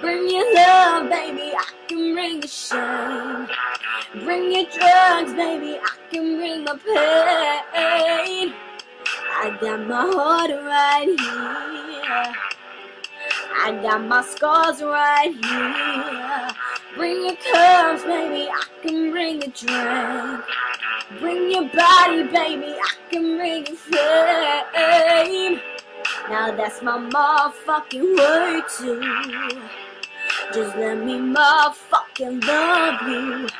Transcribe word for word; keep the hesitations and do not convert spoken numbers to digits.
Bring your love, baby, I can bring your shame. Bring your drugs, baby, I can bring my pain. I got my heart right here. I got my scars right here. Bring your curves, baby, I can bring a drink. Bring your body, baby, I can bring your fame. Now that's my motherfucking word too. Just let me motherfucking love you.